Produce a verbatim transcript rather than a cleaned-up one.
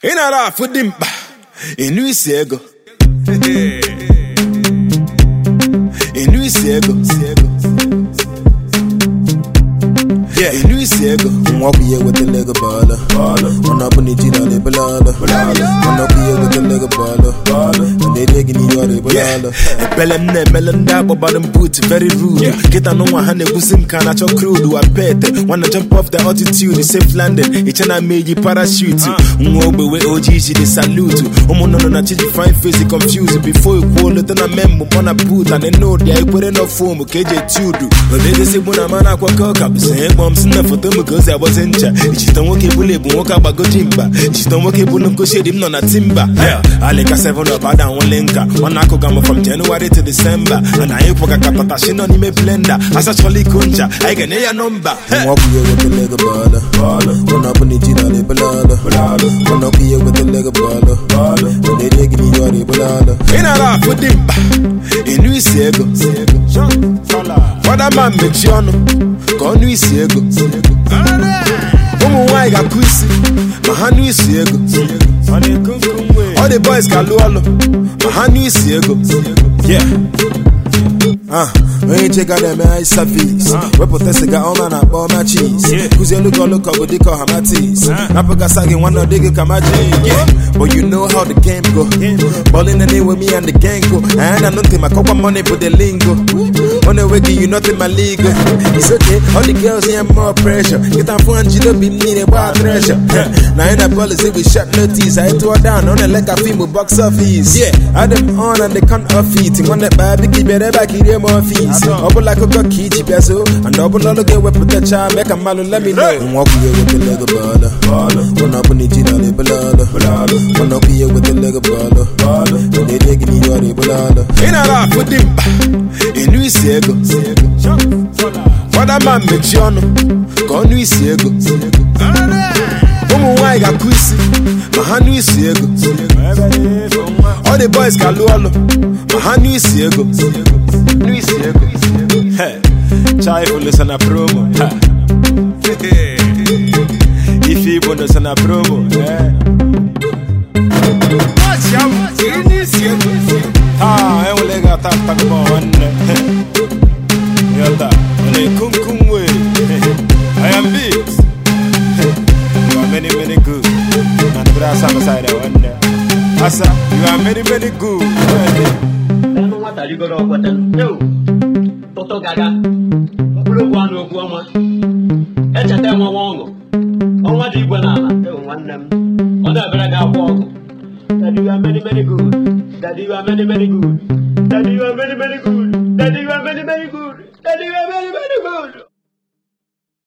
In a laugh with him, in New Sego. In New Sego. Yeah, in New Sego. Walk here with the leg of baller. One up on the Gina, the balala. One up here with the leg of baller. And they digging you out the balala. Bellem ne, melon dab about them boots, very rude. Get on one hand, busim can at your crew, do a pet. Wanna jump off the altitude, safe landing. Each and I made you parachute. Mwobe we O G, they salute. Omo no no na chiji fine face, confused. Before you call it, then I member on a boot, and they know they put enough form, K J Tudu. But they say, when I'm on a quack up, say, bombs for them because I was in charge. She don't walk able to walk about go timber. She don't walk able to go shade him on a timber. Yeah, I like a seven up down one linker. One akogama from January to December. And I ain't poka kapata, she don't even blender. As a Charlie Kuncha, I can hear a number. Walk here with the leg of baller. One up on the Gina, the balala. One up here with the leg of baller. And they digging you out the balala. In a laugh with him. In New Sego. For that man, make sure no. Go New Sego. Omo why got kwisi. My New Sego. All the boys got lualo. My New Sego. Yeah. Ah, when you check out them I service. We protest got on man up all my cheese. Cause you look all look up with the call hamatis. Napaga sagin one of dig kamaji. Yeah. But you know how the game go. Ballin' the name with me and the gang go. And I don't think my copa money for the lingo. On the way you nothing my legal. It's okay, all the girls here more pressure. Get on phone, you don't be needed wild treasure. Now in that policy we shot notice. I tore down on a like a film box office. Yeah, I them on and they can't off eating. On that baby keep it back here more fees. Double like a key peso. And double all again we put the child make a malo let me know. Walk here with the leg of baller. One up on the Gina the balala. One up here with the leg of baller. And they digging you out the balala. In a laugh with him. In New Sego. For that man make sure no. Go New Sego. Omo why got kwisi. My New Sego. All the boys got lualo. My New Sego. New Sego. Hey, chai for listen a promo. If you want to send a promo. Watch out. New Sego. Ah, I only got that talk about one. Yota, on a kum kum way. I am big. You are many, many good. And the grass on the side of one there. Asa, you are many, many good. I know what are you going to button? No. Toto Gaga. Blue one of woman. Etch a them along. On what you banana. Don't want them. On the Braga walk. That you are many, many good. That you are many, many good. That you are many, many good. That you are many, many good. That you are many, many good.